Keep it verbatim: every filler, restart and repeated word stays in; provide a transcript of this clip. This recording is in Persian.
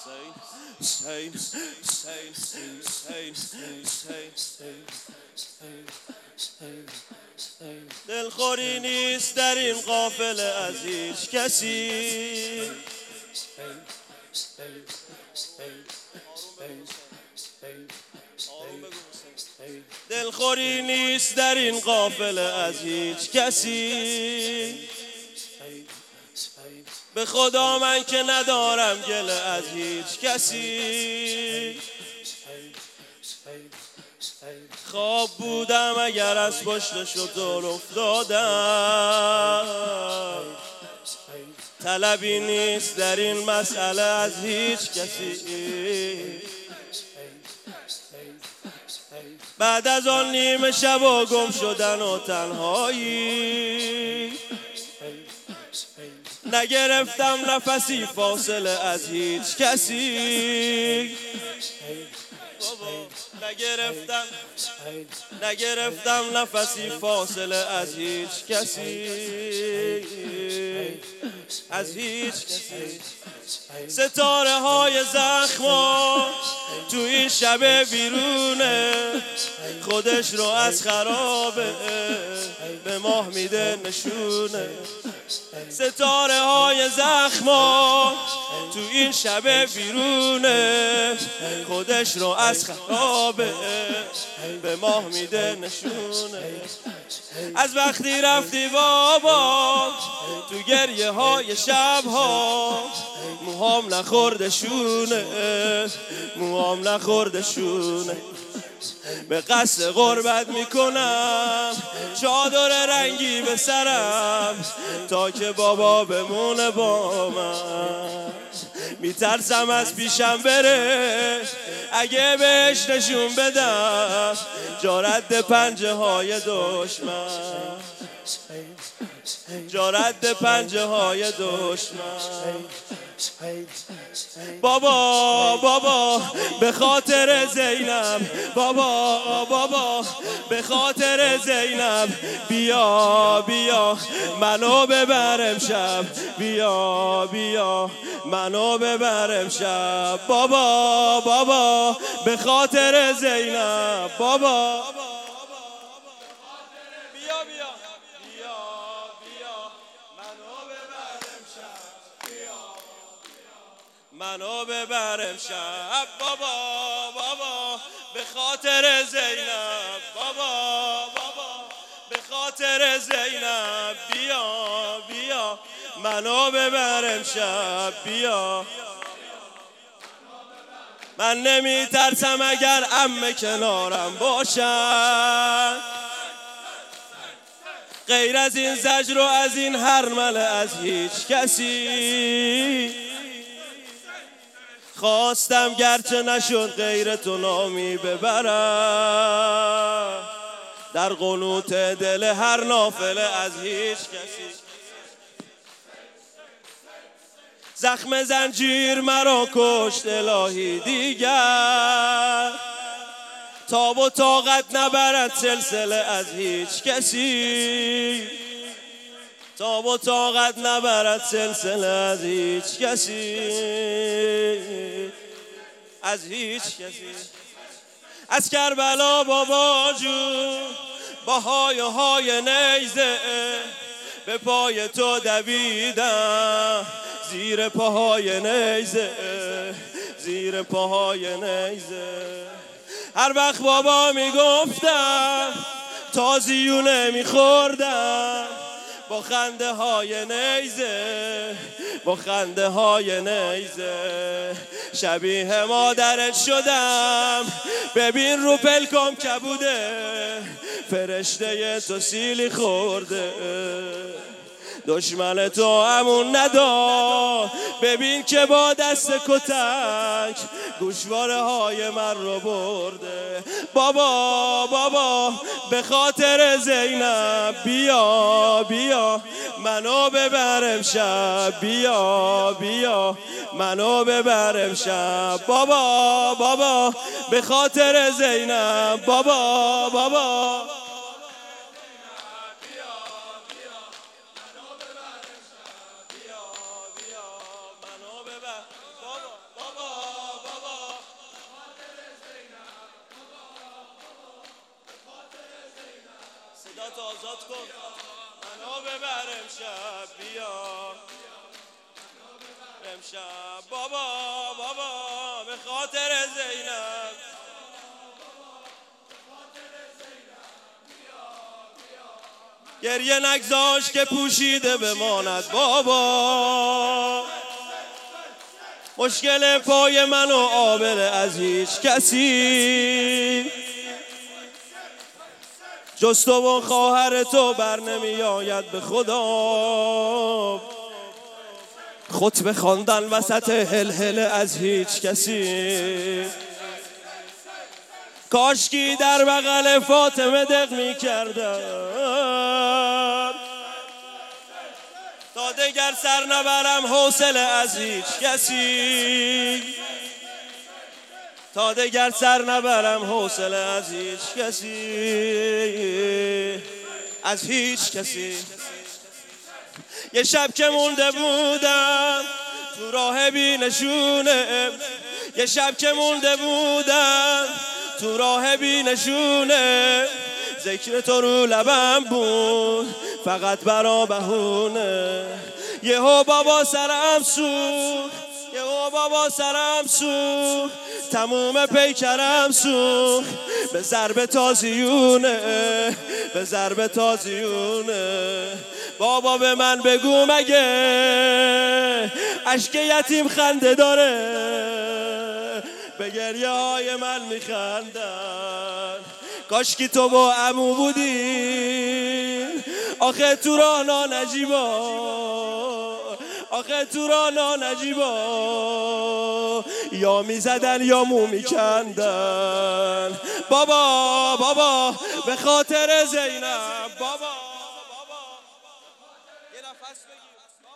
دلخوری نیست در این قافله از هیچ کسی، دلخوری نیست در این قافله از هیچ کسی. به خدا من که ندارم گله از هیچ کسی. خواب بودم اگر از پشت شتر افتادم، طلبی نیست در این مسئله از هیچ کسی. بعد از آن نیمه شب و گم شدن و تنهایی، نگرفتم نفسی فاصله از هیچ کسی. نگرفتم نگرفتم نفسی فاصله از هیچ کسی، از هیچ کسی. ستاره های زخما تو این شب بیرونه، خودش رو از خرابه به ماه میده نشونه. ستاره های زخما تو این شب بیرونه، خودش رو از خرابه به ماه میده نشونه. از وقتی رفتی بابا تو گریه های شب ها، موهام نخورده شونه، موهام نخورده شونه. به قصد غربت میکنم چادر رنگی به سرم، تا که بابا بمونه با من. میترسم از پیشم بره اگه بهش نشون بدم جا رد پنجه های دشمن، جا رد پنجه های دشمن. بابا بابا به خاطر زینب، بابا بابا به خاطر زینب، بیا بیا منو ببر امشب، بیا بیا منو ببر امشب. بابا بابا به خاطر زینب، بابا بیا بیا بیا بیا منو ببر امشب، منو ببر امشب. بابا بابا به خاطر زینب، بابا بابا به خاطر زینب، بیا بیا منو ببر امشب، بیا. من نمی ترسم اگر عمه کنارم باشن، غیر از این زجر و از این هرمله از هیچ کسی. خواستم گرچه نشد غیر تو نامی ببرم، در قنوت دل هر نافله از هیچ کسی. زخم زنجیر مرا کشت الهی دیگر، تاب و طاقت نبرد سلسله از هیچ کسی، تاب و طاقت نبرد سلسله از هیچ کسی، از هیچ کسی. از کربلا بابا جون با های های نیزه به پای تو دویدم، زیر پاهای نیزه، زیر پاهای نیزه. هر وقت بابا میگفتم تازیونه میخوردم، با خنده های نیزه، با خنده های نیزه. شبیه مادرت شدم، ببین رو پلکام کبوده، فرشته تو سیلی خورده. دشمن تو همون ندار، ببین که با دست کتک گوشواره های من رو برده. بابا بابا به خاطر زینب، بیا بیا منو ببر امشب، بیا بیا منو ببر امشب. بابا بابا به خاطر زینب، بابا بابا بابا خودت آزاد کن منو ببر امشب بیا امشب بابا بابا به خاطر زینب گریه نگذاش که پوشیده بماند بابا مشکل پای من و آبله از هیچ کسی جز تو و خواهر تو بر نمی آید به خدا خطبه خواندن وسط هلهله از هیچ کسی کاشکی در بغل فاطمه دق می کردم تا دگر سر نبرم حوصله از هیچ کسی تا دگر سر نبرم حوصله از هیچ کسی از هیچ کسی یه شب که مونده بودم تو راه بی نشونه یه شب که مونده بودم تو راه بی نشونه ذکر تو رو لبم بود فقط برا بهونه یهو بابا سرم سوخت یهو بابا سرم سوخت تموم پیکرم سوخت به ضرب تازیونه به ضرب تازیونه بابا به من بگو مگه اشک یتیم خنده داره به گریه های من میخندن کاشکی تو با عمو بودین آخه تو رانا نجیبا آخه تو رانا نجیبا یا میزدن یا مو میکندن بابا بابا به خاطر زینب بابا بابا یه نفس بگیر